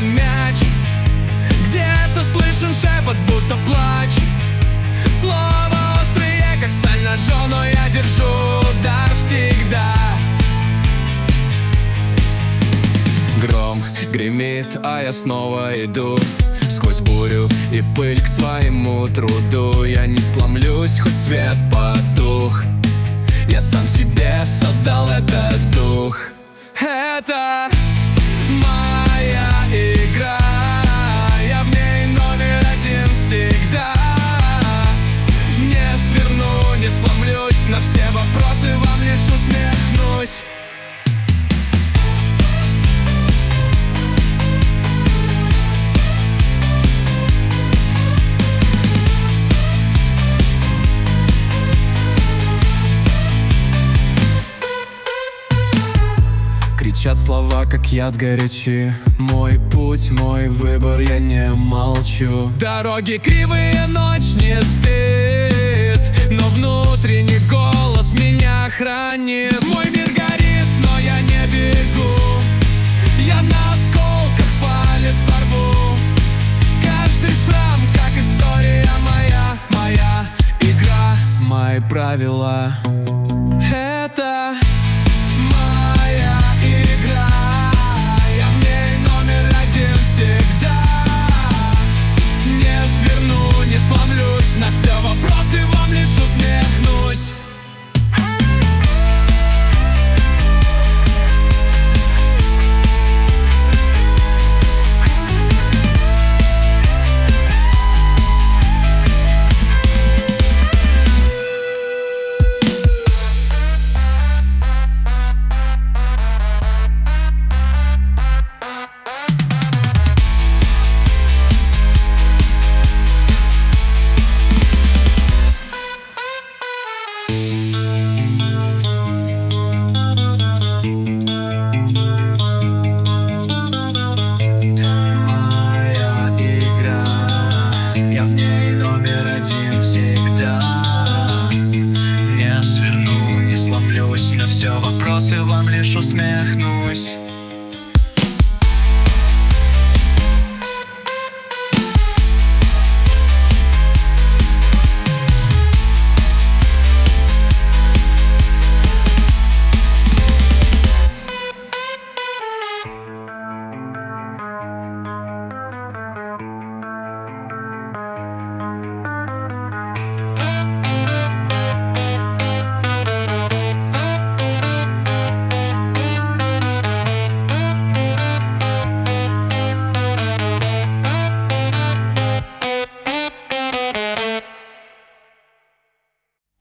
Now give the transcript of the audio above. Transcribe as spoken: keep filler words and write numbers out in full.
мяч. Где-то слышен шепот, будто плач. Слово острые, как сталь ножом, но я держу удар всегда. Гром гремит, а я снова иду сквозь бурю и пыль к своему труду. Я не сломлюсь, хоть свет потух. Я сам себе создал этот дух. Это моя игра, я в ней номер один всегда. Не сверну, не сломлюсь, на все вопросы вам лишь усмехнусь. Кричат слова, как яд горячи. Мой путь, мой выбор, я не молчу. Дороги кривые, ночь не спит, но внутренний голос меня хранит. Мой мир горит, но я не бегу. Я на осколках палец порву. Каждый шрам, как история моя. Моя игра, мои правила. Это моя игра, я в ней номер один всегда. Не сверну, не сломлюсь, на все вопросы вам лишь усмехнусь. На все вопросы вам лишь усмехнусь.